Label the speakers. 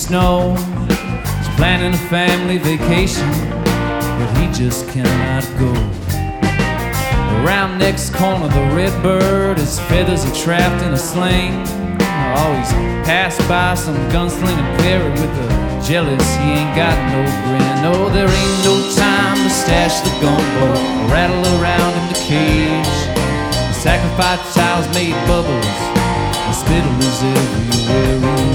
Speaker 1: snow. He's planning a family vacation, but he just cannot go. Around next corner, the red bird, his feathers are trapped in a sling. Always pass by some gunslinging parrot with a jealous, he ain't got no grin. No, there ain't no time to stash the gumbo or rattle around in the cage. The sacrificed child's made bubbles, the spittle is everywhere.